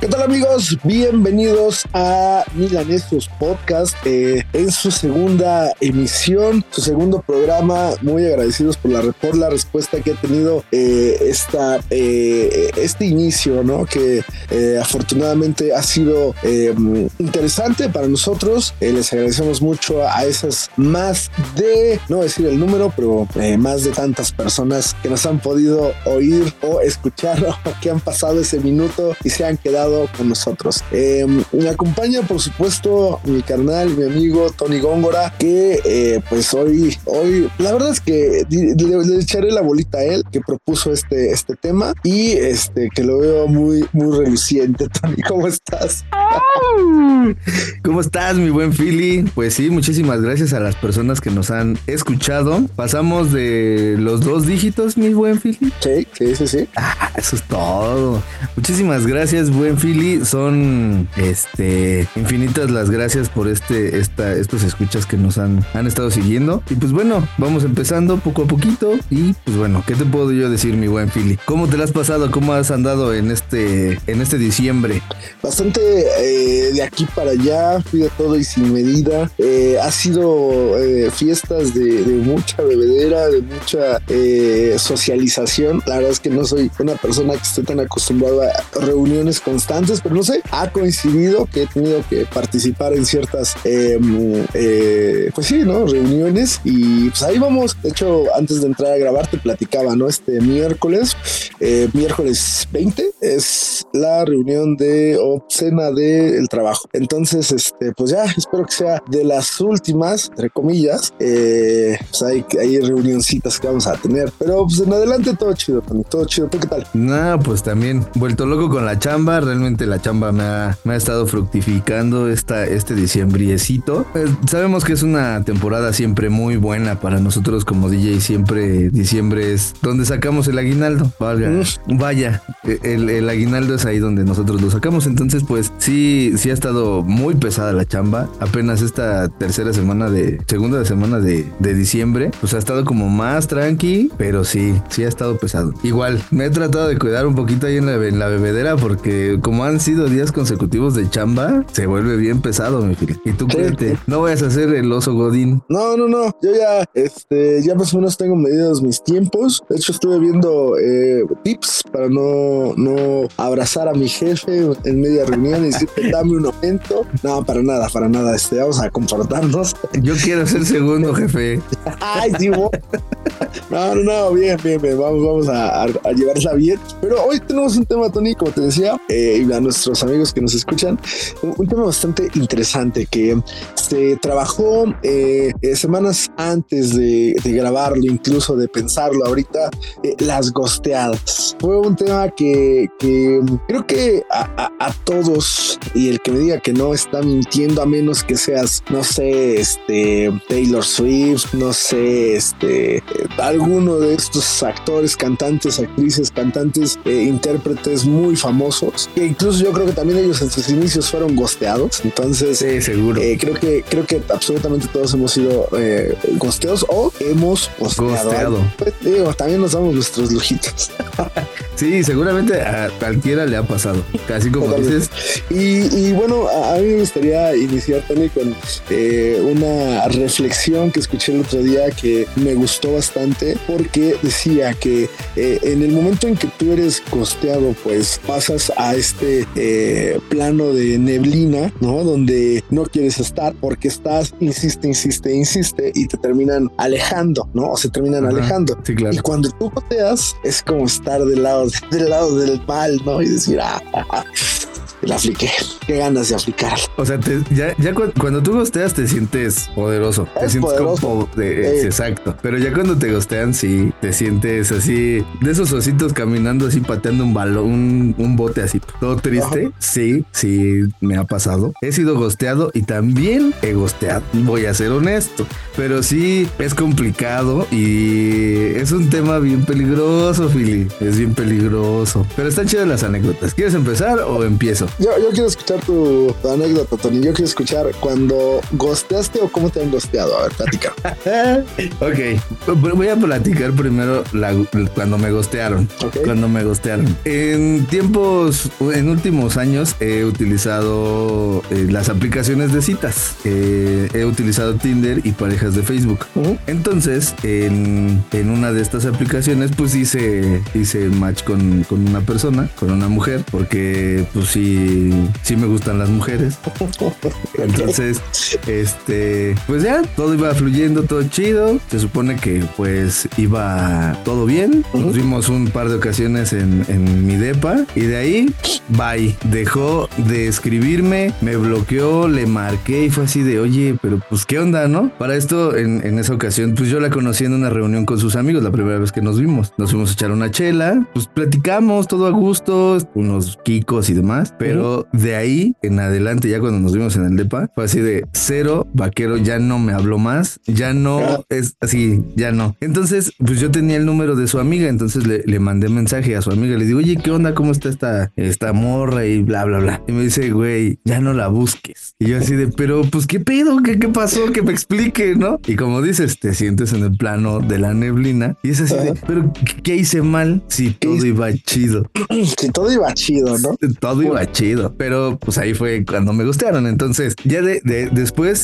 ¿Qué tal, amigos? Bienvenidos a Milanesos Podcast en su segunda emisión, su segundo programa. Muy agradecidos por la respuesta que ha tenido este inicio, ¿no? Que afortunadamente ha sido interesante para nosotros. Les agradecemos mucho a esas más de, no voy a decir el número, pero más de tantas personas que nos han podido oír o escuchar o que han pasado ese minuto y se han quedado con nosotros. Me acompaña, por supuesto, mi carnal, mi amigo Tony Góngora, que pues hoy la verdad es que le echaré la bolita a él, que propuso este tema y que lo veo muy reluciente. Tony, ¿cómo estás? ¿Cómo estás, mi buen Philly? Pues sí, muchísimas gracias a las personas que nos han escuchado. Pasamos de los 2 dígitos, mi buen Philly. Sí. Eso es todo. Muchísimas gracias, buen Philly. Son infinitas las gracias por estos escuchas que nos han estado siguiendo. Y pues bueno, vamos empezando poco a poquito. Y pues bueno, ¿qué te puedo yo decir, mi buen Philly? ¿Cómo te la has pasado? ¿Cómo has andado en este diciembre? Bastante de aquí para allá, fui de todo y sin medida. Ha sido fiestas de mucha bebedera, de mucha socialización. La verdad es que no soy una persona que esté tan acostumbrada a reuniones constantes, pero no sé, ha coincidido que he tenido que participar en ciertas pues sí, ¿no? Reuniones, y pues ahí vamos. De hecho, antes de entrar a grabar te platicaba, ¿no? Miércoles 20 es la reunión o cena del trabajo. Entonces, pues ya espero que sea de las últimas, entre comillas. Pues hay reunioncitas que vamos a tener, pero pues en adelante todo chido, Tony, todo chido. ¿Tú qué tal? Pues también vuelto loco con la chamba. Realmente la chamba me ha estado fructificando este diciembriecito. Sabemos que es una temporada siempre muy buena para nosotros como DJ. Siempre diciembre es donde sacamos el aguinaldo. Vaya, el aguinaldo es ahí donde nosotros lo sacamos. Entonces pues sí ha estado muy pesada la chamba. Apenas esta segunda semana de diciembre pues ha estado como más tranqui, pero sí ha estado pesado. Igual me he tratado de cuidar un poquito ahí en la bebedera, porque como han sido días consecutivos de chamba, se vuelve bien pesado, mi filho. Y tú cuídate, no vayas a hacer el oso godín. No, yo ya más o menos tengo medidos mis tiempos. De hecho, estuve viendo tips para no abrazar a mi jefe en media reunión y decirle, dame un aumento. No, para nada. Vamos a comportarnos. Yo quiero ser segundo, jefe. Ay, sí, No, bien. Vamos a llevarla bien. Pero hoy tenemos un tema, Tony, como te decía, y a nuestros amigos que nos escuchan, un tema bastante interesante que se trabajó semanas antes de grabarlo, incluso de pensarlo ahorita, las gosteadas. Fue un tema que creo que a todos, y el que me diga que no está mintiendo, a menos que seas, no sé, Taylor Swift, no sé, alguno de estos actores, cantantes, actrices, intérpretes muy famosos, que incluso yo creo que también ellos en sus inicios fueron gosteados. Entonces sí, seguro. Creo que absolutamente todos hemos sido gosteados o hemos gosteado. Pues, también nos damos nuestros lujitos. Sí, seguramente a cualquiera le ha pasado, casi como totalmente dices. Y bueno, a mí me gustaría iniciar, Tony, con una reflexión que escuché el otro día que me gustó bastante, porque decía que en el momento en que tú eres gosteado, pues pasas a plano de neblina, ¿no? Donde no quieres estar porque estás, insiste y te terminan alejando, ¿no? O se terminan alejando. Sí, claro. Y cuando tú gosteas es como estar del lado del mal, ¿no? Y decir, la apliqué. Qué ganas de aplicar. O sea, cuando tú gosteas te sientes poderoso. Te sientes poderoso. como exacto. Pero ya cuando te gostean, sí, te sientes así, de esos ositos caminando así, pateando un balón, un bote así, todo triste. Ajá. Sí, me ha pasado. He sido gosteado y también he gosteado. Voy a ser honesto. Pero sí, es complicado y es un tema bien peligroso, Philly. Es bien peligroso. Pero están chidas las anécdotas. ¿Quieres empezar o empiezo? yo quiero escuchar tu anécdota, Tony. Yo quiero escuchar cuando gosteaste o cómo te han gosteado. A ver, platica. Ok, voy a platicar primero cuando me gostearon. Okay. Cuando me gostearon. En últimos años he utilizado las aplicaciones de citas. He utilizado Tinder y parejas de Facebook. Entonces, en una de estas aplicaciones, pues hice match con una persona, con una mujer, porque pues sí me gustan las mujeres. Entonces, pues ya, todo iba fluyendo, todo chido. Se supone que pues iba todo bien. Nos vimos un par de ocasiones en mi depa y de ahí, bye. Dejó de escribirme, me bloqueó, le marqué y fue así de, oye, pero pues qué onda, ¿no? Para esto, en esa ocasión, pues yo la conocí en una reunión con sus amigos, la primera vez que nos vimos. Nos fuimos a echar una chela, pues platicamos todo a gusto, unos kikos y demás, pero de ahí en adelante, ya cuando nos vimos en el depa, fue así de cero, vaquero, ya no me habló más, ya no, es así, ya no. Entonces, pues yo tenía el número de su amiga, entonces le mandé mensaje a su amiga, le digo, oye, ¿qué onda? ¿Cómo está esta morra? Y bla, bla, bla. Y me dice, güey, ya no la busques. Y yo así de, pero pues, ¿qué pedo? ¿Qué pasó? Que me explique, ¿no? Y como dices, te sientes en el plano de la neblina y es así de, pero ¿qué hice mal si todo iba chido? Si todo iba chido, ¿no? Todo iba chido, pero pues ahí fue cuando me gustaron. Entonces, ya después,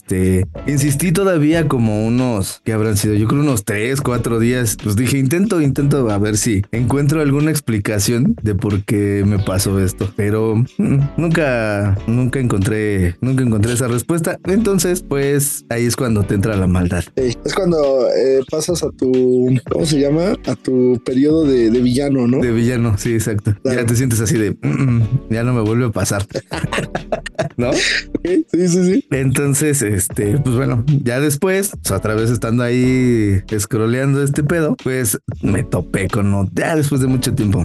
insistí todavía como unos, ¿qué habrán sido? Yo creo unos 3, 4 días. Pues dije, intento a ver si encuentro alguna explicación de por qué me pasó esto, pero nunca encontré esa respuesta. Entonces, pues ahí es cuando te entra la maldad. Sí, es cuando pasas a tu, ¿cómo se llama? A tu periodo de villano, ¿no? De villano, sí, exacto. Claro. Ya te sientes así de, ya no me vuelve a pasar. ¿No? Okay. Sí. Entonces, pues bueno, ya después, pues, otra vez estando ahí scrolleando este pedo, pues me topé con ya después de mucho tiempo.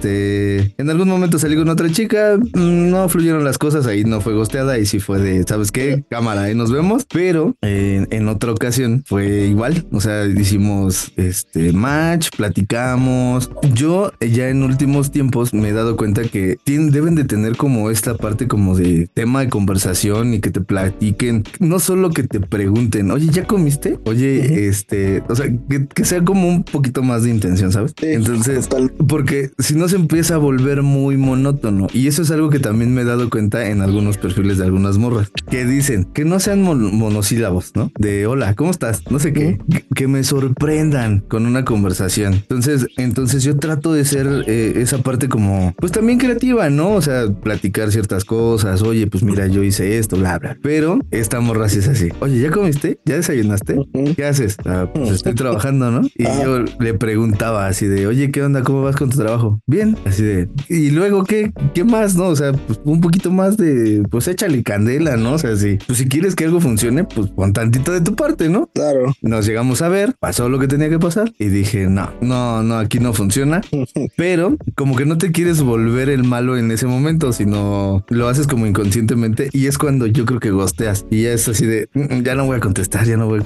En algún momento salí con otra chica, no fluyeron las cosas, ahí no fue gosteada y sí fue de, ¿sabes qué? Cámara, ahí nos vemos. Pero en otra ocasión fue igual, o sea, hicimos match, platicamos. Yo ya en últimos tiempos me he dado cuenta que deben de tener como esta parte como de tema de conversación y que te platiquen, no solo que te pregunten, oye, ¿ya comiste? Oye, o sea, que sea como un poquito más de intención, ¿sabes? Sí, entonces, total. Porque si no se empieza a volver muy monótono, y eso es algo que también me he dado cuenta en algunos perfiles de algunas morras, que dicen que no sean monosílabos, ¿no? De hola, ¿cómo estás? No sé qué, que me sorprendan con una conversación. Entonces yo trato de ser esa parte como, pues también creativa, ¿no? O sea, platicar ciertas cosas, oye, pues mira, yo hice esto, bla, bla. Pero esta morra sí es así, oye, ¿ya comiste? ¿Ya desayunaste? ¿Qué haces? Pues estoy trabajando, ¿no? Y yo le preguntaba así de, oye, ¿qué onda? ¿Cómo vas con tu trabajo? Bien, así de, y luego, ¿qué más, no? O sea, pues un poquito más de, pues échale candela, ¿no? O sea, sí, pues si quieres que algo funcione, pues pon tantito de tu parte, ¿no? Claro. Nos llegamos a ver, pasó lo que tenía que pasar y dije, no, aquí no funciona. Pero como que no te quieres volver el malo en ese momento, sino lo haces como inconscientemente y es cuando yo creo que gosteas y ya es así de, ya no voy a contestar.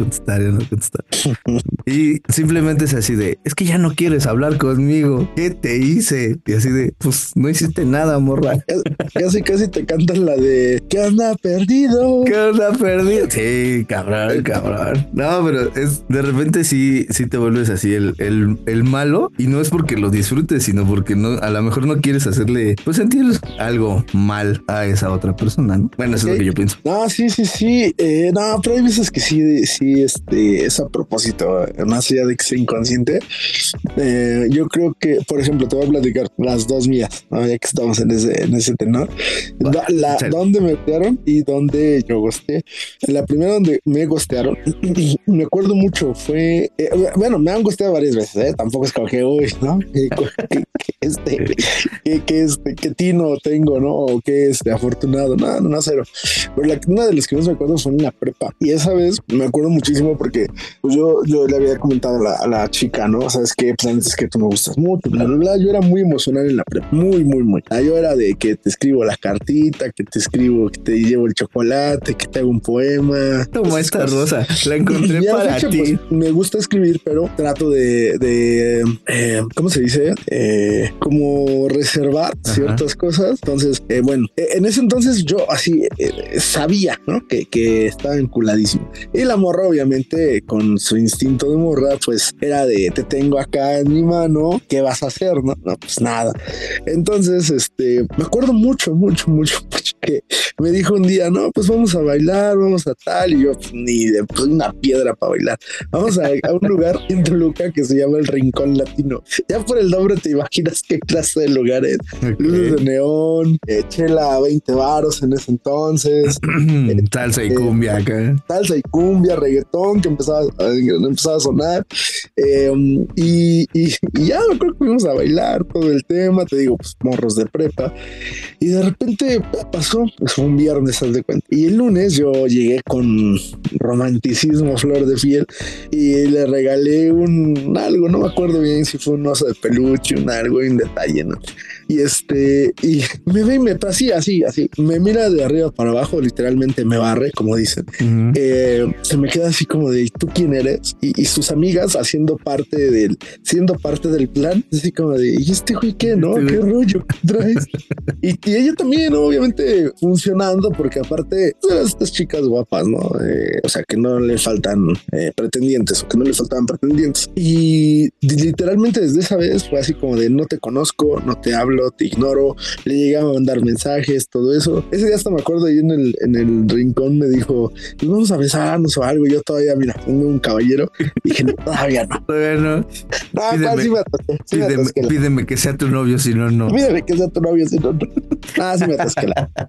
Y simplemente es así de, es que ya no quieres hablar conmigo. ¿Qué te hice? Y así de, pues no hiciste nada, morra. Casi te cantan la de, ¿qué onda perdido? ¿Qué onda perdido? Sí, cabrón. No, pero es, de repente sí te vuelves así el malo y no es porque lo disfrutes, sino porque no, a lo mejor no quieres hacerle, pues sentir algo mal a esa otra persona, ¿no? Bueno, eso es lo que yo pienso. No, sí. No, pero hay veces que sí, es a propósito, más allá de que sea inconsciente. Yo creo que, por ejemplo, te voy a platicar las dos mías, ¿no? Ya que estamos en ese tenor. Donde me gostearon y donde yo gosteé. La primera donde me gostearon, me acuerdo mucho, fue, bueno, me han gosteado varias veces, tampoco es como que, uy, ¿no? Que tino tengo, ¿no? O que afortunado, no, cero. pero una de las que más me acuerdo fue en la prepa. Y esa vez me acuerdo muchísimo porque pues yo le había comentado a la chica, ¿no? Sabes qué, pues es que tú me gustas mucho, bla, bla, bla. Yo era muy emocional en la prepa, muy, muy, muy. Yo era de que te escribo la cartita, que te escribo, que te llevo el chocolate, que te hago un poema. Toma esta rosa, la encontré para ti. Pues, me gusta escribir, pero trato de ¿cómo se dice? Como reservar ciertas cosas. Entonces, bueno, en ese entonces yo así sabía, ¿no? Que estaba enculadísimo. Y la morra, obviamente, con su instinto de morra, pues era de te tengo acá en mi mano, ¿qué vas a hacer? No, pues nada. Entonces, me acuerdo mucho que me dijo un día, no, pues vamos a bailar, vamos a tal, y yo pues, ni de pues, una piedra para bailar. Vamos a un lugar en Toluca que se llama el Rincón Latino. Ya por el nombre te imaginas qué clase de lugar es. Okay. Luces de neón, chela a 20 varos en ese entonces. Salsa y cumbia acá. Salsa y cumbia, reggaetón que empezaba a sonar. Y ya me acuerdo que fuimos a bailar todo el tema, te digo, pues morros de prepa. Y de repente pasó, pues fue un viernes, haz de cuenta. Y el lunes yo llegué con romanticismo, flor de piel, y le regalé algo, no me acuerdo bien si fue un oso de peluche, algo en detalle, ¿no? Y y me ve y me así, me mira de arriba para abajo, literalmente me barre, como dicen. Se me queda así como de, ¿y tú quién eres? Y sus amigas siendo parte del plan, así como de, ¿y este güey qué, no? ¿Qué rollo traes? y ella también, obviamente, funcionando, porque aparte, estas chicas guapas, ¿no? O sea, que no le faltan pretendientes, o que no le faltaban pretendientes. Y literalmente desde esa vez fue así como de, no te conozco, no te hablo, te ignoro. Le llegaba a mandar mensajes, todo eso. Ese día hasta me acuerdo ahí en el rincón me dijo, pues vamos a besarnos o algo. Yo todavía, mira, tengo un caballero. Y dije, no, todavía no. Todavía no. No, sí me atasqué. Pídeme que sea tu novio, si no, no. Pídeme que sea tu novio, si no, no. Sí me atasqué.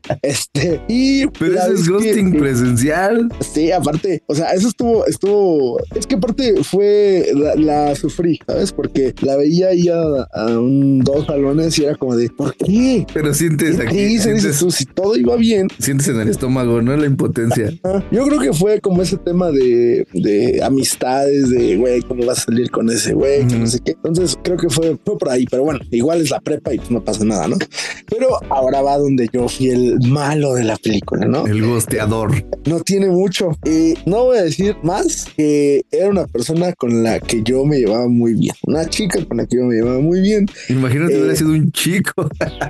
Pero eso es ghosting presencial. Sí, aparte, o sea, eso estuvo, es que aparte fue, la sufrí, ¿sabes? Porque la veía ahí a 2 salones y era como de, ¿por qué? Pero sientes aquí. Sí, dices tú, si todo iba bien. Sientes en el estómago, ¿no? La impotencia. Yo creo que fue como ese tema de amistades, de güey, ¿cómo vas a salir con ese güey? Que no sé qué. Entonces creo que fue por ahí, pero bueno, igual es la prepa y pues no pasa nada, ¿no? Pero ahora va donde yo fui el malo de la película, ¿no? El ghosteador. No tiene mucho. No voy a decir más que era una persona con la que yo me llevaba muy bien. Una chica con la que yo me llevaba muy bien. Imagínate hubiera sido un chico.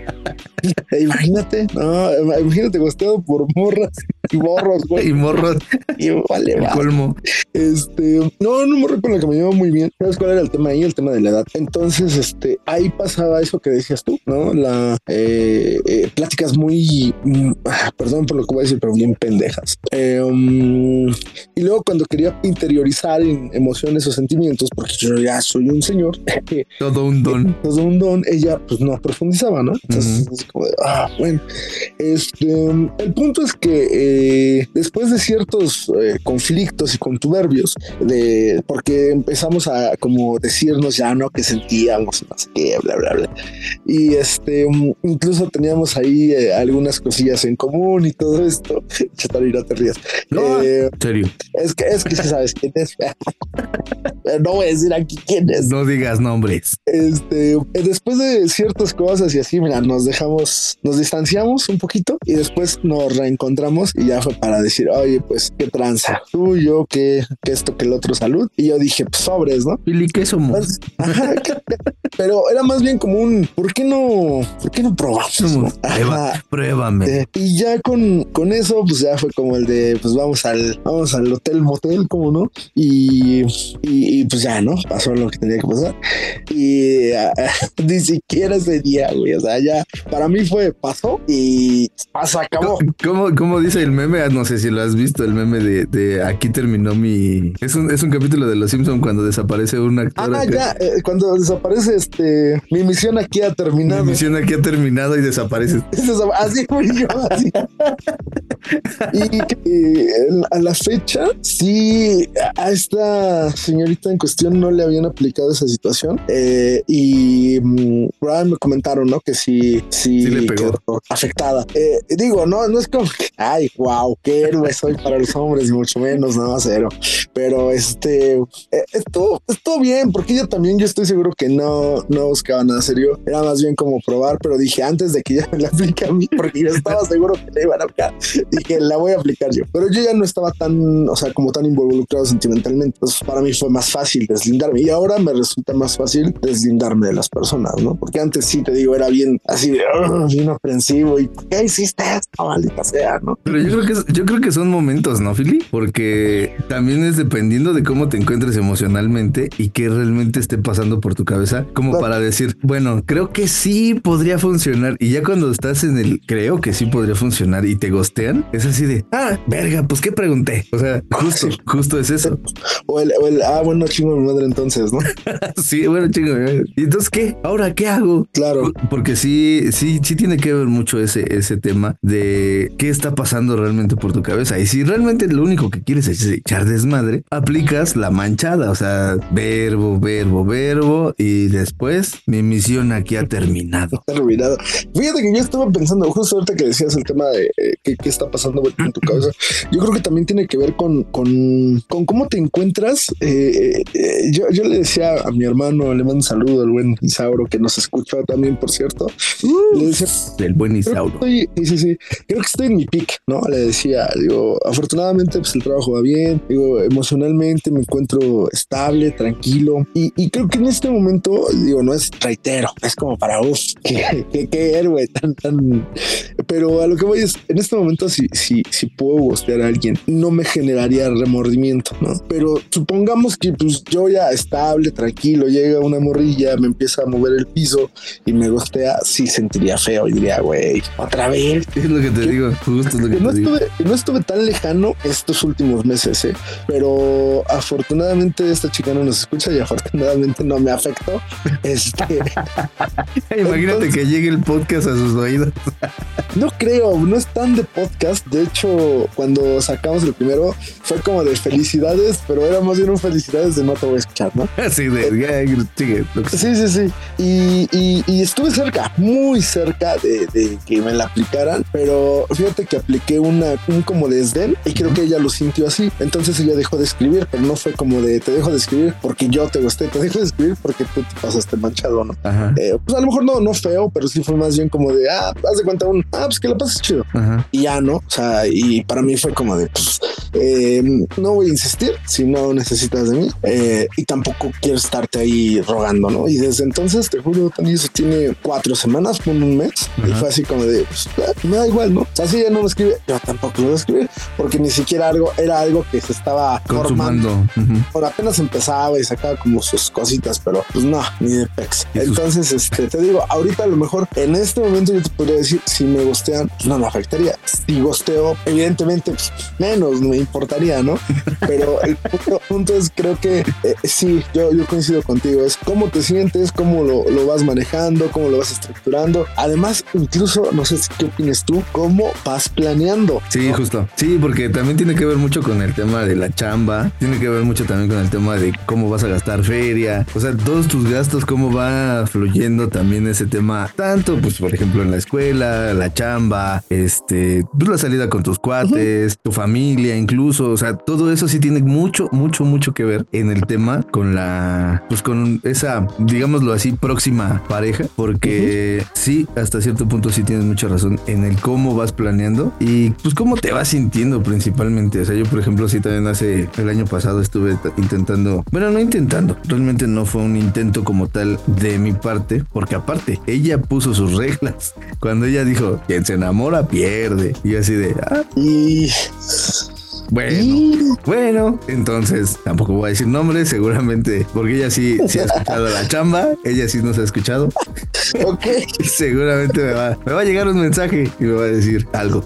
Imagínate gosteado por morras y morros, güey. Y morros. Y vale, el colmo. No morro con la que me llevaba muy bien. ¿Sabes cuál era el tema ahí? El tema de la edad. Entonces, ahí pasaba eso que decías tú, ¿no? Pláticas muy, perdón por lo que voy a decir, pero bien pendejas. Y luego cuando quería interiorizar en emociones o sentimientos, porque yo ya soy un señor. Todo un don. Ella pues no profundizaba, ¿no? Entonces es como de, bueno. El punto es que después de ciertos conflictos y contuberbios, porque empezamos a como decirnos ya, ¿no? Que sentíamos, no sé qué, bla, bla, bla. Y incluso teníamos ahí algunas cosillas en común y todo esto. Chatarina, te rías. No, ¿en serio? Es que sí sabes quién es. No voy a decir aquí quién es. No digas nombres. Después de ciertas cosas y así, mira, nos distanciamos un poquito y después nos reencontramos y ya fue para decir, oye, pues qué tranza, tú, yo, que esto, que el otro, salud. Y yo dije, pues sobres, ¿no? ¿Y qué somos? Pero era más bien como un, ¿por qué no probamos? ¿No? Pruébame. Y ya con eso, pues ya fue como el de, pues vamos al hotel motel, ¿cómo no? Y pues ya, ¿no? Pasó lo que tenía que pasar. Y ni siquiera ese día, güey. O sea, ya para mí pasó y se acabó. ¿Cómo dice el meme? No sé si lo has visto, el meme de aquí terminó mi... Es un capítulo de Los Simpson cuando desaparece un actor. Cuando desaparece mi misión aquí ha terminado. Mi misión aquí ha terminado y desaparece. Así fui yo, así. Y a la fecha, sí, a esta señorita en cuestión no le habían aplicado esa situación. Y Brian me comentaron, ¿no? Que sí le pegó. Quedó afectada. Digo, no es como que, ay, wow, qué héroe soy para los hombres, y mucho menos, no, cero. Pero estuvo bien, porque yo estoy seguro que no buscaba nada serio. Era más bien como probar, pero dije, antes de que ella me la aplique a mí, porque yo estaba seguro que le iban a aplicar, dije, la voy a aplicar yo. Pero yo ya no estaba tan, o sea, como tan involucrado sentimentalmente. Entonces, para mí fue más fácil deslindarme, y ahora me resulta más fácil deslindarme de las personas, ¿no? Porque antes sí, te digo, era bien así de bien aprensivo, y ¿por qué hiciste esto, maldita sea, no? Pero yo creo que son momentos, ¿no, Philly? Porque también es dependiendo de cómo te encuentres emocionalmente y qué realmente esté pasando por tu cabeza, como para decir, bueno, creo que sí podría funcionar. Y ya cuando estás en el creo que sí podría funcionar y te gostean, es así de, verga, pues qué pregunté. O sea, justo es eso. O el bueno, chingo mi madre entonces, ¿no? Sí, bueno, chingo mi madre. ¿Y entonces qué? ¿Ahora qué hago? Claro. Porque sí tiene que ver mucho ese tema de qué está pasando realmente por tu cabeza. Y si realmente lo único que quieres es echar desmadre, aplicas la manchada, o sea, verbo, y después mi misión aquí ha terminado. Fíjate que yo estaba pensando, justo ahorita que decías el tema de qué está pasando en tu cabeza, yo creo que también tiene que ver con cómo te encuentras. Yo le decía a mi hermano, le mando un saludo al buen Isauro, que nos escucha también, por cierto. Le decía, el buen Isauro. Sí, creo que estoy en mi peak, ¿no? Le decía, digo, afortunadamente pues el trabajo va bien, digo, emocionalmente me encuentro estable, tranquilo, y creo que en este momento, digo, no es reitero, es como para qué héroe tan, pero a lo que voy es, en este momento si puedo gostear a alguien, no me generaría remordimiento, ¿no? Pero supongamos que pues yo ya estable, tranquilo, llega una morrilla, me empieza a mover el piso y me gostea, sí sentiría feo y diría, güey, otra vez. Es lo que te digo, justo es lo que te digo. No estuve tan lejano estos últimos meses, pero afortunadamente esta chica no nos escucha y afortunadamente no me afectó. Imagínate entonces, que llegue el podcast a sus oídos. No creo, no es tan de podcast. De hecho, cuando sacamos el primero fue como de felicidades, pero era más bien un felicidades de no te voy a escuchar, ¿no? Sí, sí. Y estuve cerca, muy cerca de que me la aplicaran, pero fíjate que apliqué un como desdén y creo que ella lo sintió así. Entonces ella dejó de escribir, pero no fue como de te dejo de escribir porque yo te gusté, te dejo de escribir porque tú te pasaste manchado, ¿no? Pues a lo mejor no feo, pero sí fue más bien como de haz de cuenta pues que la pases chido. Y ya no, o sea, y para mí fue como de pues no voy a insistir si no necesitas de mí, y tampoco quiero estarte ahí rogando, ¿no? Y desde entonces, te juro, Tony, eso tiene 4 semanas, por un mes, y fue así como de pues, me da igual, ¿no? O sea, si ella no me escribe, yo tampoco lo voy a escribir, porque ni siquiera era algo que se estaba consumando. Bueno, apenas empezaba y sacaba como sus cositas, pero pues no, ni de pex. Entonces, te digo, ahorita a lo mejor en este momento yo te podría decir, si me gostean, pues no me afectaría. Si gosteo, evidentemente, pues menos me importaría, ¿no? Pero el punto es, creo que sí, yo coincido contigo, es cómo te sientes, cómo lo vas manejando, cómo lo vas estructurando. Además, incluso, no sé qué opinas tú, cómo vas planeando. Sí, ¿no? Justo. Sí, porque también tiene que ver mucho con el tema de la chamba, tiene que ver mucho también con el tema de cómo vas a gastar feria, o sea, todos tus gastos, cómo va fluyendo también ese tema, tanto, pues, por ejemplo, en la escuela, la chamba, pues la salida con tus cuates, tu familia, incluso, o sea, todo eso sí tiene mucho que ver en el tema con con esa, digámoslo así, próxima pareja, porque sí, hasta cierto punto sí tienes mucha razón en el cómo vas planeando y pues cómo te vas sintiendo principalmente. O sea, yo por ejemplo sí también el año pasado estuve realmente no fue un intento como tal de mi parte, porque aparte ella puso sus reglas. Cuando ella dijo, quien se enamora pierde, y así de y Bueno, entonces tampoco voy a decir nombres, seguramente, porque ella sí ha escuchado la chamba, ella sí nos ha escuchado. Ok. Seguramente me va a llegar un mensaje y me va a decir algo.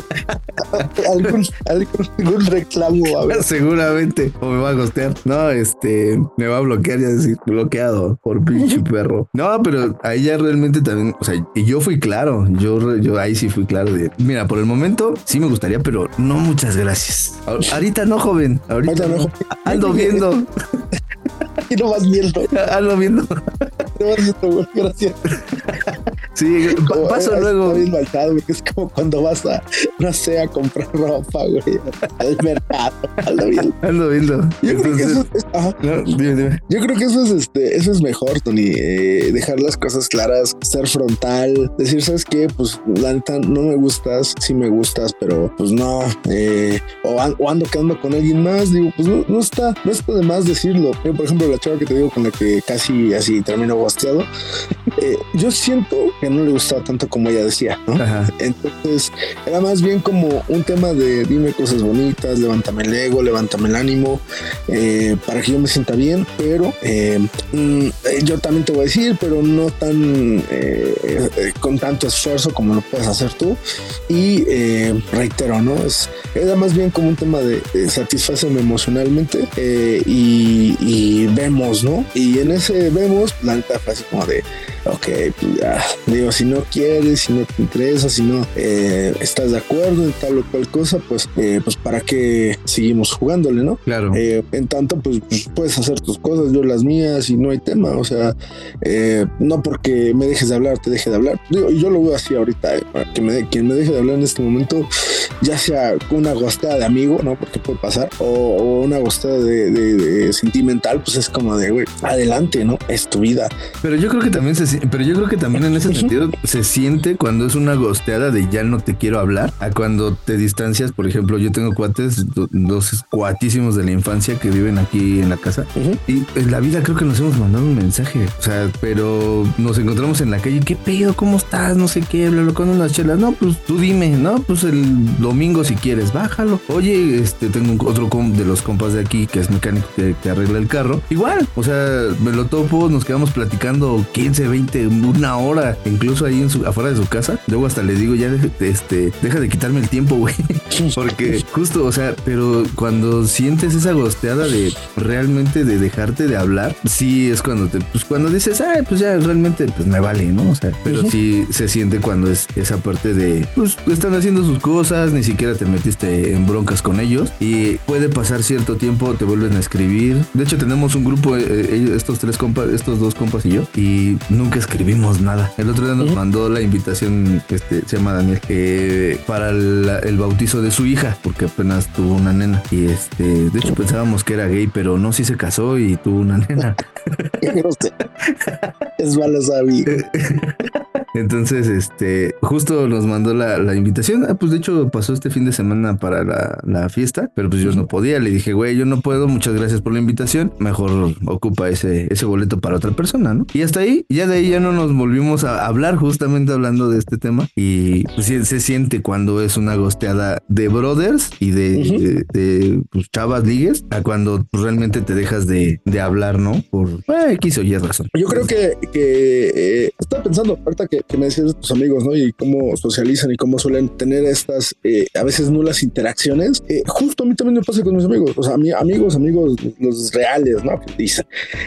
algún reclamo, a ver. Seguramente, o me va a gostear. No, me va a bloquear y a decir bloqueado por pinche perro. No, pero ahí ya realmente también, o sea, y yo fui claro, yo ahí sí fui claro de, mira, por el momento sí me gustaría, pero no muchas gracias. Ahorita no, joven, ahorita no. Ando viendo. Y no vas viendo. Ando viendo. No vas viendo, güey, gracias. Sí, paso luego. Está bien maltado, porque es como cuando vas a, no sé, a comprar ropa, güey, al mercado. Ando viendo. Yo creo que eso es, no, dime. Yo creo que eso es mejor, Tony. Dejar las cosas claras, ser frontal, decir, ¿sabes qué? Pues la neta no me gustas, sí me gustas, pero pues no. O ando quedando con alguien más, digo, pues no está de más decirlo. Por ejemplo, la chava que te digo con la que casi así terminó gosteado, yo siento que no le gustaba tanto como ella decía, ¿no? Ajá. Entonces era más bien como un tema de dime cosas bonitas, levántame el ego, levántame el ánimo, para que yo me sienta bien, pero yo también te voy a decir, pero no tan con tanto esfuerzo como lo puedes hacer tú. Y reitero, ¿no? Era más bien como un tema de satisfacción emocionalmente, y vemos, ¿no? Y en ese vemos, la neta fue así como de ok, pues ya, digo, si no quieres, si no te interesa, si no estás de acuerdo en tal o cual cosa, pues para qué seguimos jugándole, ¿no? Claro. En tanto, pues puedes hacer tus cosas, yo las mías, y no hay tema. O sea, no porque me dejes de hablar, te deje de hablar. Digo, y yo lo veo así ahorita, para que quien me deje de hablar en este momento, ya sea una gustada de amigo, ¿no? Porque puede pasar, o una gustada de sentimental, pues es como de, güey, adelante, ¿no? Es tu vida. Pero yo creo que también en ese sentido se siente cuando es una gosteada de ya no te quiero hablar, a cuando te distancias. Por ejemplo, yo tengo cuates, dos cuatísimos de la infancia que viven aquí en la casa, y en la vida creo que nos hemos mandado un mensaje, o sea, pero nos encontramos en la calle, ¿qué pedo? ¿Cómo estás? No sé qué, hablo con unas chelas. No, pues tú dime, no, pues el domingo si quieres, bájalo. Oye, tengo otro de los compas de aquí que es mecánico que arregla el carro. Igual, o sea, me lo topo, nos quedamos platicando 15, 20, una hora, incluso ahí afuera de su casa. Luego hasta le digo, ya deja de quitarme el tiempo, güey. Porque justo, o sea, pero cuando sientes esa gosteada de realmente de dejarte de hablar, sí es cuando cuando dices, pues ya realmente pues me vale, ¿no? O sea, pero sí se siente cuando es esa parte de, pues están haciendo sus cosas, ni siquiera te metiste en broncas con ellos, y puede pasar cierto tiempo, te vuelven a escribir. De hecho, tenemos un grupo, estos dos compas y yo, y nunca escribimos nada. El otro día nos mandó la invitación, se llama Daniel, para el bautizo de su hija, porque apenas tuvo una nena, y de hecho pensábamos que era gay, pero no, sí se casó y tuvo una nena. No sé. Es malo saber. Entonces, justo nos mandó la invitación. Pues de hecho pasó este fin de semana para la fiesta, pero pues yo no podía. Le dije, güey, yo no puedo, muchas gracias por la invitación. Mejor ocupa ese boleto para otra persona, ¿no? Y hasta ahí, ya de ahí ya no nos volvimos a hablar, justamente hablando de este tema. Y pues sí, se siente cuando es una gosteada de brothers y de pues, chavas ligues, a cuando pues, realmente te dejas de hablar, ¿no? Por X o Y razón. Yo creo que estaba pensando ahorita que me decías de tus amigos, ¿no? Y cómo socializan y cómo suelen tener estas a veces nulas interacciones. Justo a mí también me pasa con mis amigos. O sea, amigos, los reales, ¿no? Que dicen.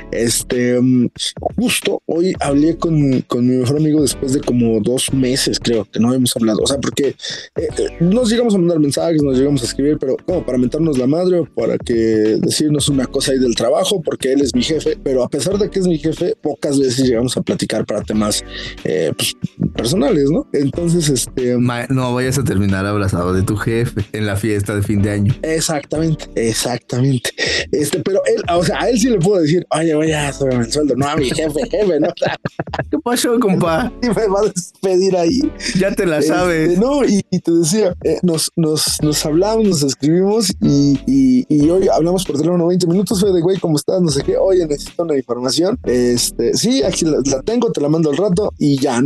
Justo hoy hablé con mi mejor amigo después de como 2 meses, creo, que no habíamos hablado. O sea, porque nos llegamos a mandar mensajes, nos llegamos a escribir, pero como para mentarnos la madre o para que decirnos una cosa ahí del trabajo, porque él es mi jefe. Pero a pesar de que es mi jefe, pocas veces llegamos a platicar para temas pues, personales, ¿no? Entonces, no vayas a terminar abrazado de tu jefe en la fiesta de fin de año. Exactamente. Pero él, o sea, a él sí le puedo decir, oye, súbeme el sueldo. No, a mi jefe, ¿no? ¿Qué pasó, compa? Y me va a despedir ahí. Ya te la sabes. No, y te decía, nos hablamos, nos escribimos y hoy hablamos por teléfono 20 minutos. Fue de, güey, ¿cómo estás? No sé qué. Oye, necesito una información. Sí, aquí la tengo, te la mando al rato y ya, ¿no?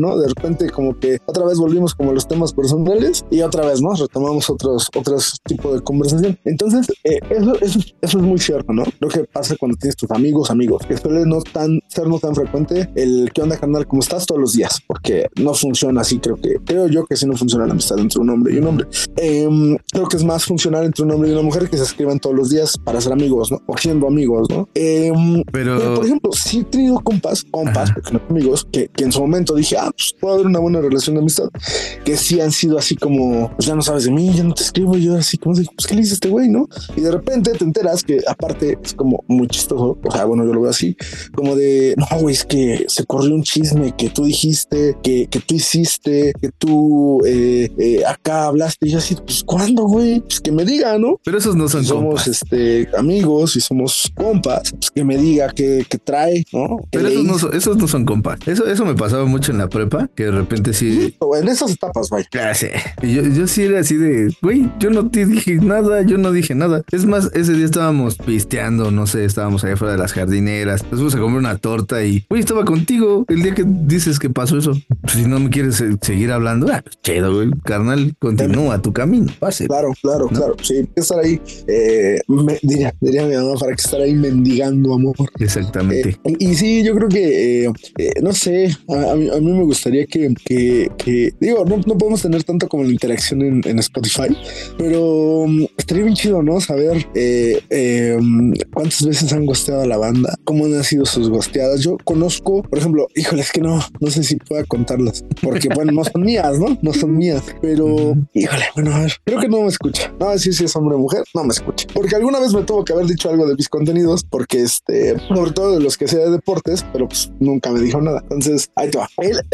¿no? De repente como que otra vez volvimos como a los temas personales y otra vez, ¿no? Retomamos otros tipos de conversación. Entonces, eso es muy cierto, ¿no? Lo que pasa cuando tienes tus amigos, que suele ser no tan frecuente el ¿qué onda, carnal? ¿Cómo estás? Todos los días, porque no funciona así. Creo yo que sí no funciona la amistad entre un hombre y un hombre. Creo que es más funcional entre un hombre y una mujer que se escriban todos los días para ser amigos, ¿no? O siendo amigos, ¿no? Pero por ejemplo, sí he tenido compas, porque no amigos, que en su momento dije, pues puede haber una buena relación de amistad, que sí han sido así como, pues ya no sabes de mí, ya no te escribo, yo así como, pues ¿qué le dice este güey, no? Y de repente te enteras que aparte es como muy chistoso, o sea, bueno, yo lo veo así, como de, no, güey, es que se corrió un chisme que tú dijiste, que tú hiciste, que tú acá hablaste, y yo así, pues ¿cuándo, güey? Pues que me diga, ¿no? Pero esos no son compas. Somos amigos y somos compas, pues que me diga que trae, ¿no? Pero esos no son compas. Eso me pasaba mucho en la prepa, que de repente sí. En esas etapas, güey. Ya sé. Yo sí era así de, güey, yo no te dije nada, yo no dije nada. Es más, ese día estábamos pisteando, no sé, estábamos allá fuera de las jardineras, nos fuimos a comer una torta y, güey, estaba contigo el día que dices que pasó eso. Pues, si no me quieres seguir hablando, pues chido, güey, carnal, continúa tu camino, pase. Claro, sí, hay que estar ahí, diría mi mamá, para que estar ahí mendigando amor. Exactamente. Y sí, yo creo que, no sé, a mí me gustaría que digo, no podemos tener tanto como la interacción en Spotify, pero estaría bien chido, ¿no? Saber cuántas veces han gosteado a la banda, cómo han sido sus gosteadas. Yo conozco, por ejemplo, híjole, es que no sé si pueda contarlas, porque bueno, no son mías, ¿no? No son mías, pero híjole, bueno, a ver, creo que no me escucha. No, si es hombre o mujer, no me escucha, porque alguna vez me tuvo que haber dicho algo de mis contenidos, porque sobre todo de los que sea de deportes, pero pues nunca me dijo nada. Entonces, ahí te va.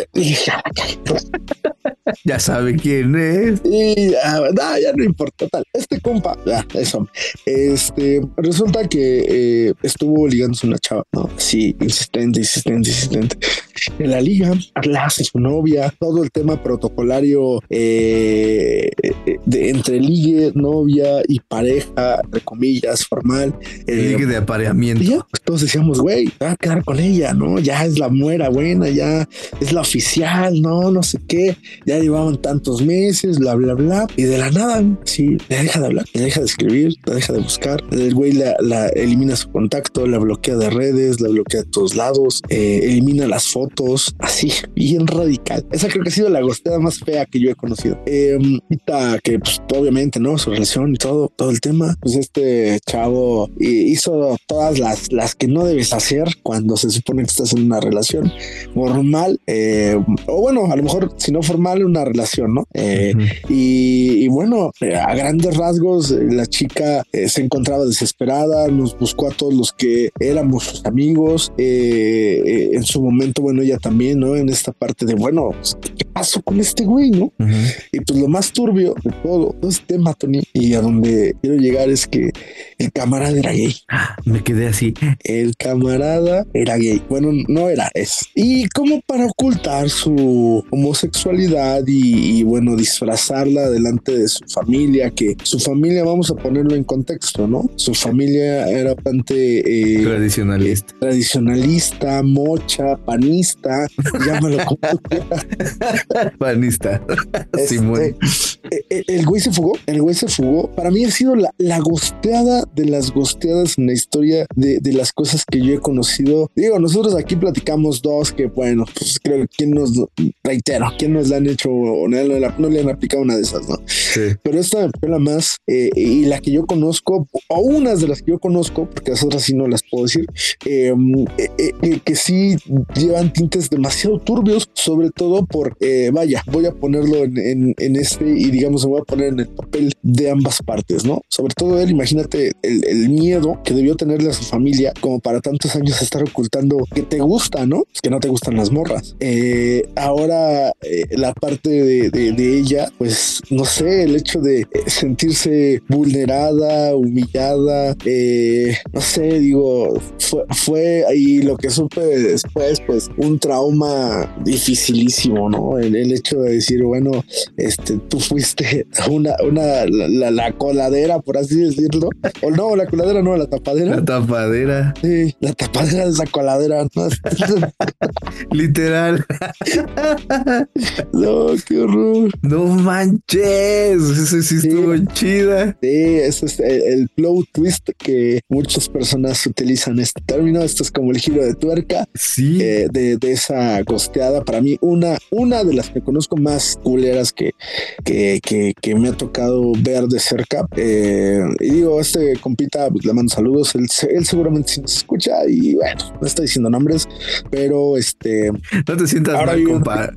Ya sabe quién es. Y ya no importa. Tal. Este compa, eso. Resulta que estuvo ligándose una chava, ¿no? Sí, insistente. En la liga, la hace su novia, todo el tema protocolario entre ligue, novia y pareja, entre comillas, formal. El ligue de apareamiento. Y ya, pues todos decíamos, güey, va a quedar con ella, ¿no? Ya es la muera buena, ya es la oficial, no sé qué. Ya llevaban tantos meses, bla, bla, bla. Y de la nada, sí, le deja de hablar, le deja de escribir, la deja de buscar. El güey la elimina su contacto, la bloquea de redes, la bloquea de todos lados, elimina las fotos, así, bien radical. Esa creo que ha sido la gosteada más fea que yo he conocido. Ahorita que, pues, obviamente, ¿no? Su relación y todo el tema, pues este chavo hizo todas las que no debes hacer cuando se supone que estás en una relación formal, o bueno, a lo mejor si no formal, una relación, ¿no? Y bueno, a grandes rasgos, la chica se encontraba desesperada, nos buscó a todos los que éramos sus amigos, en su momento, bueno, ella también, ¿no? En esta parte de, bueno, ¿qué pasó con este güey, no? Y pues lo más turbio de todo este tema, Tony, y a donde quiero llegar es que el camarada era gay. Me quedé así. El camarada era gay. Bueno, no era, es. Y como para ocultar su homosexualidad y bueno, disfrazarla delante de su familia, que su familia, vamos a ponerlo en contexto, ¿no? Su familia era bastante tradicionalista, mocha, panista, llámalo como tú quieras. Panista. Simón. El güey se fugó. Para mí ha sido la gosteada de las gosteadas en la historia de las cosas que yo he conocido. Digo, nosotros aquí platicamos dos que, bueno, pues creo que quién nos la han hecho o no le han aplicado una de esas, ¿no? Sí. Pero esta me fue la más y la que yo conozco, o unas de las que yo conozco, porque las otras sí no las puedo decir, que sí llevan tintes demasiado turbios, sobre todo por, vaya, voy a ponerlo en y digamos, me voy a poner en el papel de ambas partes, ¿no? Sobre todo él, imagínate el miedo que debió tenerle a su familia como para tantos años estar ocultando que te gusta, ¿no? Que no te gustan las morras. Ahora la parte de ella, pues no sé, el hecho de sentirse vulnerada, humillada, no sé, digo, fue y lo que supe después, pues un trauma dificilísimo, ¿no? El hecho de decir, bueno, tú fuiste la coladera, por así decirlo. O no, la coladera no, la tapadera. La tapadera. Sí, la tapadera de esa coladera. ¿No? Literal. No, qué horror. No manches. Eso sí estuvo chida. Sí, ese es el flow twist que muchas personas utilizan este término. Esto es como el giro de tuerca. Sí. De esa gosteada. Para mí, una de las que conozco más culeras que me ha tocado ver de cerca. Y digo, este compita, pues, le mando saludos. Él seguramente sí nos escucha y bueno, no estoy diciendo nombres, pero no te sientas mal, compa.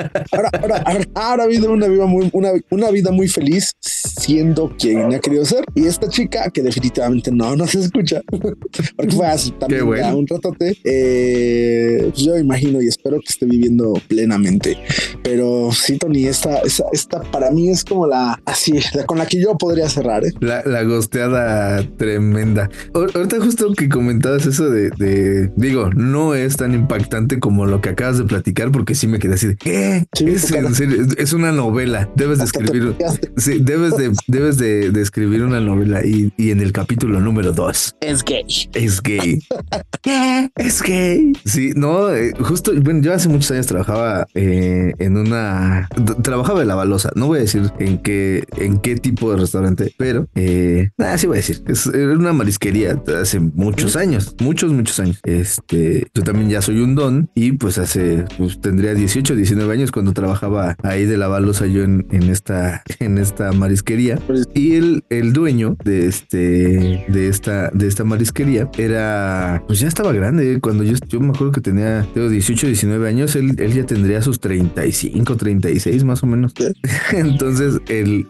Ahora vive una vida muy feliz siendo quien ha querido ser. Y esta chica que definitivamente no se escucha porque fue así también bueno. Un ratote. Pues yo imagino y espero que esté viviendo plenamente. Pero sí, Tony, esta para mí es como la con la que yo podría cerrar. La gosteada tremenda. Ahorita justo que comentabas eso de digo, no es tan impactante como lo que acabas de platicar, porque sí me quedé así de ¿qué? Sí, es una novela. Debes de escribir. Sí, debes de escribir una novela y en el capítulo número 2 es gay. ¿Qué? Es gay. Sí, no, justo, bueno, yo hace muchos años trabajaba trabajaba de la Balosa. No voy a decir en qué tipo de restaurante, pero sí voy a decir, era una marisquería hace muchos años, muchos años. Yo también ya soy un don y pues tendría 18, 19 años cuando trabajaba ahí de la Balosa yo en esta marisquería. Y el dueño de esta marisquería era, pues ya estaba grande. Cuando yo me acuerdo que tenía 18, 19 años, él ya tendría sus 35, 36 más o menos. Entonces el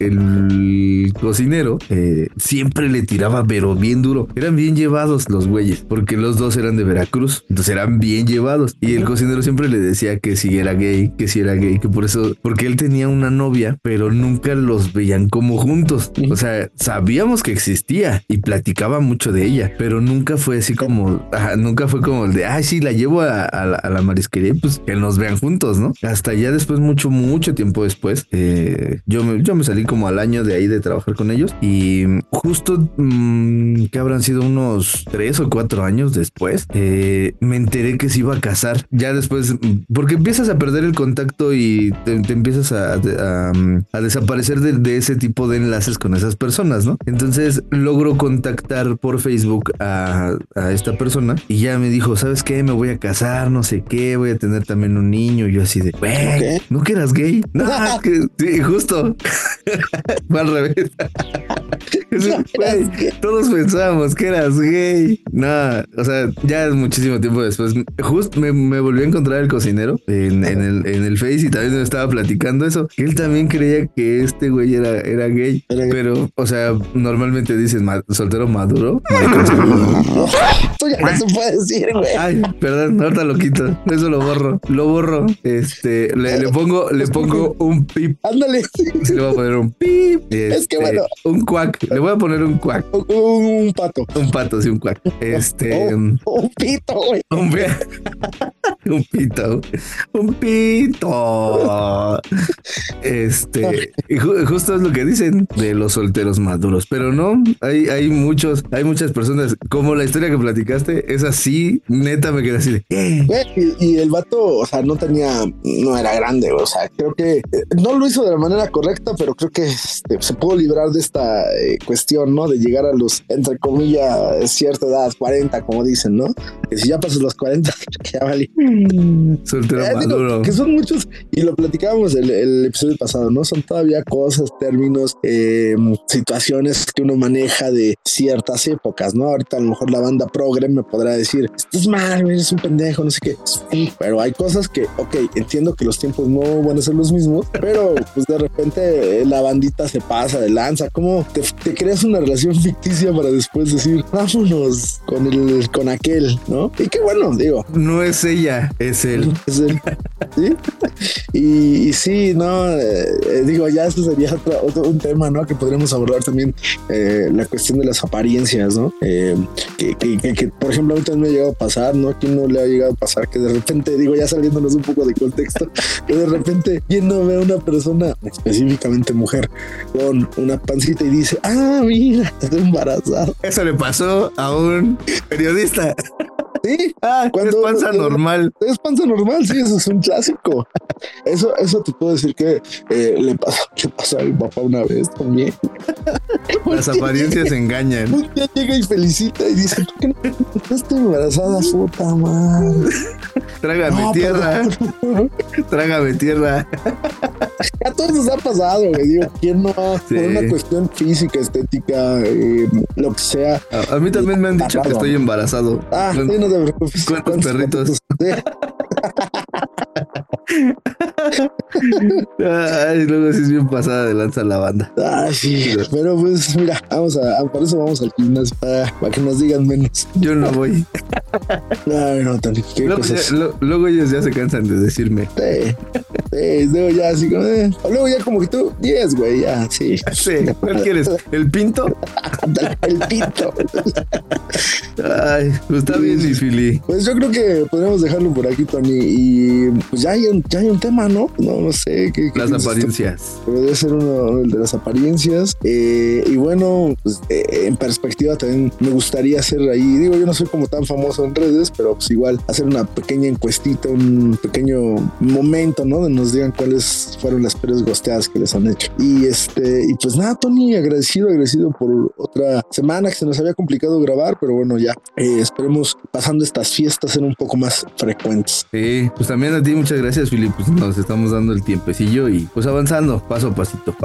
cocinero siempre le tiraba pero bien duro. Eran bien llevados los güeyes, porque los dos eran de Veracruz, entonces eran bien llevados. Y el cocinero siempre le decía que si era gay, que por eso, porque él tenía una novia, pero nunca los veían como juntos. O sea, sabíamos que existía y platicaba mucho de ella, pero nunca fue así como, nunca fue como el de, ay, sí, la llevo a la marisquería, pues que nos vean juntos, ¿no? Hasta ya después, mucho tiempo después, yo me salí como al año de ahí de trabajar con ellos y justo que habrán sido unos 3 o 4 años después, me enteré que se iba a casar. Ya después, porque empiezas a perder el contacto y te empiezas a desaparecer de ese tipo de enlaces con esas personas, ¿no? Entonces logro contactar por Facebook a esta persona y ya me dijo, ¿sabes qué? Me voy a casar, no sé qué, voy a tener también un niño. Y yo así de, güey, ¿no que eras gay? No, sí, justo. Fue al revés. Wey, todos pensábamos que eras gay. No, o sea, ya muchísimo tiempo después, justo me volví a encontrar el cocinero en el Face y también me estaba platicando eso, que él también creía que este güey era gay. Pero, o sea, normalmente dicen soltero maduro. Esto ya no se puede decir, güey. Ay, perdón, ahorita lo quito. Eso lo borro. Le pongo un pip. Ándale. Sí, le voy a poner un pip. Es que bueno. Un cuac. Le voy a poner un cuac. Un pato. Un pato, sí, un cuac. Un pito, güey. Un pito. Un pito. Y justo es lo que dicen de los solteros maduros. Pero no, hay muchas personas. Como la historia que platicaste, es así, neta me quedé así de y el vato, o sea, no era grande, o sea, creo que no lo hizo de la manera correcta, pero creo que se pudo librar de esta cuestión, ¿no? De llegar a los, entre comillas, cierta edad, 40, como dicen, ¿no? Que si ya pasas los 40, ya vale. Soltero maduro. Que son muchos, y lo platicábamos el episodio pasado, ¿no? Son todavía cosas, términos, situaciones que uno maneja de ciertas épocas, ¿no? Ahorita a lo mejor la banda progre me podrá decir, estás mal, eres un pendejo, no sé qué. Sí, pero hay cosas que, ok, entiendo que los tiempos no van a ser los mismos, pero pues de repente la bandita se pasa de lanza. ¿Cómo te creas una relación ficticia para después decir, vámonos con aquel, ¿no? Y qué bueno, digo. No es ella. Mira, es él. Es él. ¿Sí? Y sí, no, digo, ya eso sería un tema, ¿no? Que podríamos abordar también, la cuestión de las apariencias, ¿no? Que, por ejemplo, ahorita me ha llegado a pasar, ¿no? ¿A quién no le ha llegado a pasar que de repente, digo, ya saliéndonos un poco de contexto, que de repente, ¿quién no ve a una persona, específicamente mujer, con una pancita y dice, ah, mira, está embarazada? Eso le pasó a un periodista. Sí, es panza normal. Es panza normal, sí, eso es un clásico. Eso te puedo decir que le pasó a mi papá una vez también. Las apariencias engañan. Un día llega y felicita y dice, ¿por qué no estoy embarazada, puta madre? Trágame tierra. Trágame tierra. A todos nos ha pasado, güey. Digo, ¿quién no ha, sí, por una cuestión física, estética, lo que sea? A mí también me han dicho que estoy embarazado. Sí, no te preocupes. ¿Cuántos perritos? Sí. Ay, luego sí es bien pasada de lanza la banda. Sí, pero pues mira, por eso vamos al gimnasio, para que nos digan menos. Yo no voy. No, Tony, qué cosas. Luego ellos ya se cansan de decirme. Sí, luego ya así como, o luego ya como que tú, 10, güey, ya, sí. Sí, ¿cuál quieres? ¿El pinto? El pinto. Ay, pues está bien, mi Fili. Pues yo creo que podríamos dejarlo por aquí, Tony, y pues ya hay un tema, ¿no? No sé. Las apariencias. Debe ser uno de las apariencias. Y bueno, pues en perspectiva también me gustaría hacer ahí, digo, yo no soy como tan famoso en redes, pero pues igual hacer una pequeña encuestita, un pequeño momento, ¿no? Donde nos digan cuáles fueron las peores gosteadas que les han hecho. Y pues nada, Tony, agradecido por otra semana que se nos había complicado grabar, pero bueno, ya esperemos pasando estas fiestas ser un poco más frecuentes. Sí, pues también a ti muchas gracias, Fili, pues nos estamos dando el tiempecillo y pues avanzando paso a pasito.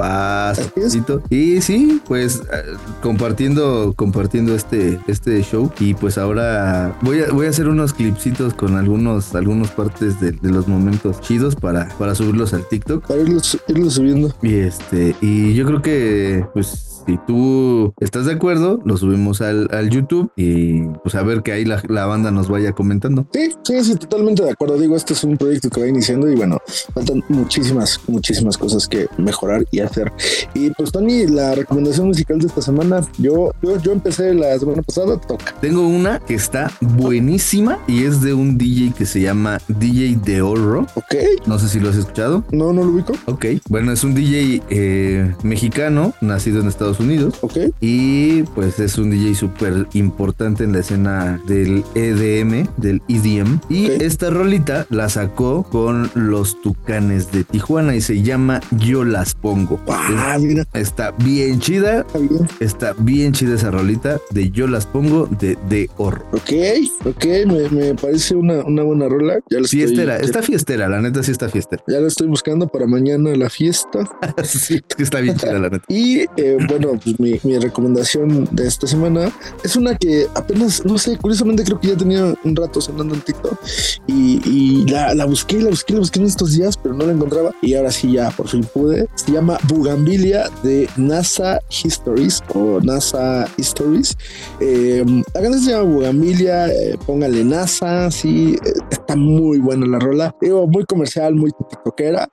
Y sí, pues compartiendo este show, y pues ahora voy a hacer unos clipsitos con algunos partes de los momentos chidos para subirlos al TikTok. Para irlos subiendo. Y yo creo que pues si tú estás de acuerdo, lo subimos al YouTube y pues a ver que ahí la banda nos vaya comentando. Sí, totalmente de acuerdo. Digo, este es un proyecto que va iniciando y bueno, faltan muchísimas cosas que mejorar y hacer. Y pues Tony, la recomendación musical de esta semana, yo empecé la semana pasada, toca. Tengo una que está buenísima y es de un DJ que se llama DJ De Oro. Ok. No sé si lo has escuchado. No lo ubico. Ok. Bueno, es un DJ mexicano, nacido en Estados Unidos. Ok. Y pues es un DJ súper importante en la escena del EDM, del EDM. Y esta rolita la sacó con los Tucanes de Tijuana y se llama Yo Las Pongo. Mira. Está bien chida. Está bien chida esa rolita de Yo Las Pongo de Oro. Ok, me parece una buena rola. Fiestera, está fiestera, la neta sí está fiestera. Ya la estoy buscando para mañana la fiesta. Sí, es que está bien chida la neta. Y bueno, pues mi recomendación de esta semana es una que apenas, no sé, curiosamente creo que ya tenía un rato sonando en TikTok y la busqué en estos días, pero no la encontraba y ahora sí ya por fin pude. Se llama Bugambilia de NASA Histories o NASA Stories. La canción se llama Bugambilia, póngale NASA, sí, está muy buena la rola. Digo, muy comercial, muy tiktokera,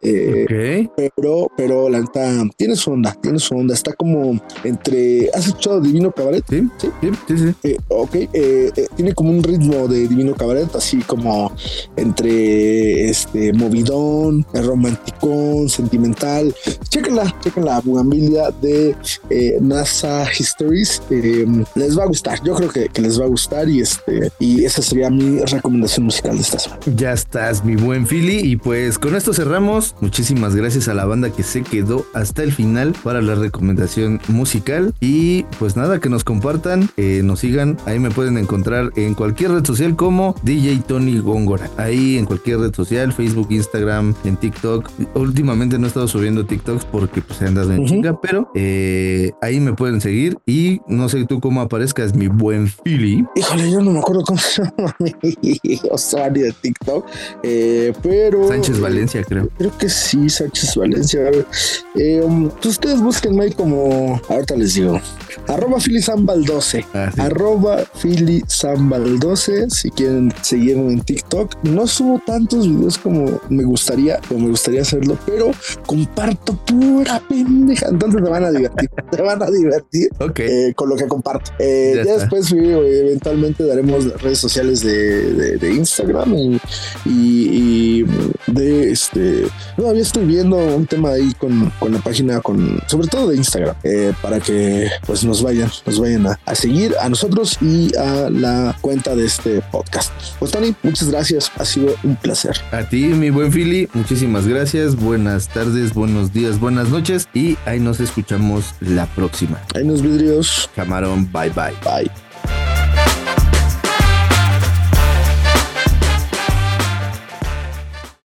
pero la neta tiene su onda, está como entre, ¿has escuchado Divino Cabaret? Sí. Tiene como un ritmo de Divino Cabaret, así como entre movidón, romanticón, sentimental. Chéquenla, Bugambilia de NASA Histories. Les va a gustar, yo creo que les va a gustar y esa sería mi recomendación musical de esta semana. Ya estás, mi buen Fili, y pues con esto cerramos. Muchísimas gracias a la banda que se quedó hasta el final para la recomendación musical y pues nada, que nos compartan, nos sigan, ahí me pueden encontrar en cualquier red social como DJ Tony Góngora, ahí en cualquier red social, Facebook, Instagram, en TikTok. Últimamente no he estado subiendo TikToks porque pues he andado en chinga, pero ahí me pueden seguir y no sé tú cómo aparezcas, mi buen Fili. Híjole, yo no me acuerdo cómo se llama mi usuario de TikTok, pero Sánchez Valencia, creo. creo. Creo que sí, Sánchez Valencia. A ver, pues ustedes búsquenme ahí como, ahorita les digo, @filizambal12, @filizambal12, si quieren seguirme en TikTok. No subo tantos videos como me gustaría hacerlo, pero comparto pura pendeja, entonces te van a divertir Okay. con lo que comparto. Ya después eventualmente daremos las redes sociales de Instagram y de todavía estoy viendo un tema ahí con la página, sobre todo de Instagram, para que pues nos vayan a seguir a nosotros y a la cuenta de este podcast. Pues Tony, muchas gracias, ha sido un placer. A ti, mi buen Philly, muchísimas gracias, buenas tardes, buenos días, buenas noches y ahí nos escuchamos la próxima. Ahí nos vidrios. Camarón, bye bye. Bye.